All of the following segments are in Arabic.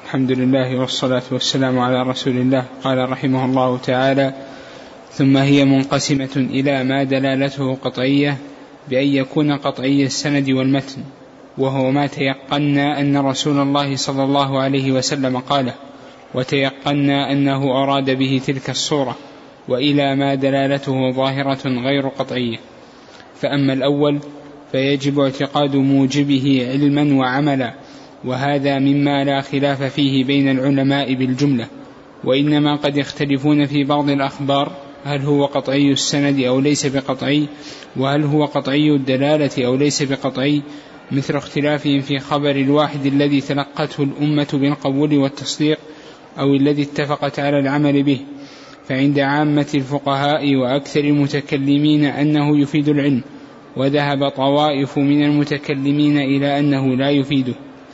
الحمد لله والصلاة والسلام على رسول الله. قال رحمه الله تعالى: ثم هي منقسمة إلى ما دلالته قطعية بأن يكون قطعي السند والمتن، وهو ما تيقنا أن رسول الله صلى الله عليه وسلم قاله، وتيقنا أنه أراد به تلك الصورة، وإلى ما دلالته ظاهرة غير قطعية. فأما الأول فيجب اعتقاد موجبه علما وعملا، وهذا مما لا خلاف فيه بين العلماء بالجملة، وإنما قد يختلفون في بعض الأخبار هل هو قطعي السند أو ليس بقطعي، وهل هو قطعي الدلالة أو ليس بقطعي، مثل اختلافهم في خبر الواحد الذي تلقته الأمة بالقبول والتصديق أو الذي اتفقت على العمل به. فعند عامة الفقهاء وأكثر المتكلمين أنه يفيد العلم، وذهب طوائف من المتكلمين إلى أنه لا يفيده.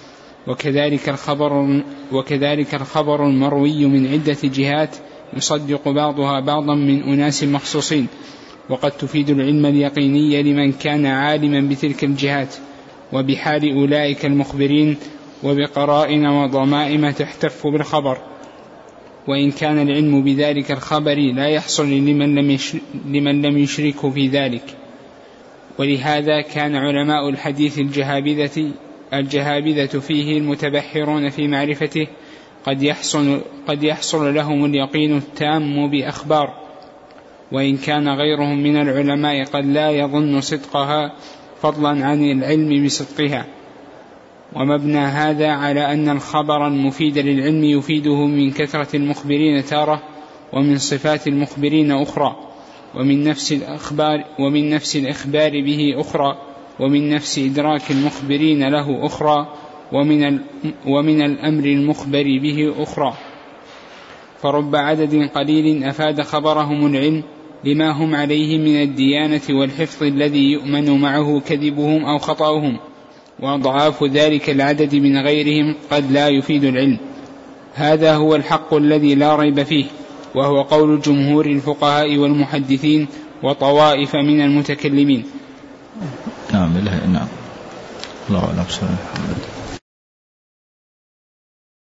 وكذلك الخبر المروي من عدة جهات يصدق بعضها بعضا من أناس مخصوصين، وقد تفيد العلم اليقيني لمن كان عالما بتلك الجهات وبحال أولئك المخبرين، وبقرائن وضمائم تحتف بالخبر، وإن كان العلم بذلك الخبر لا يحصل لمن لم يشركه في ذلك. ولهذا كان علماء الحديث الجهابذة فيه المتبحرون في معرفته قد يحصل لهم اليقين التام بأخبار، وإن كان غيرهم من العلماء قد لا يظن صدقها فضلا عن العلم بصدقها. ومبنى هذا على أن الخبر المفيد للعلم يفيده من كثرة المخبرين تارة، ومن صفات المخبرين أخرى، ومن نفس الإخبار به أخرى، ومن نفس إدراك المخبرين له أخرى، ومن الأمر المخبر به أخرى. فرب عدد قليل أفاد خبرهم العلم لما هم عليه من الديانة والحفظ الذي يؤمن معه كذبهم أو خطأهم، وأضعاف ذلك العدد من غيرهم قد لا يفيد العلم. هذا هو الحق الذي لا ريب فيه، وهو قول جمهور الفقهاء والمحدثين وطوائف من المتكلمين. نعم. الله أعلم.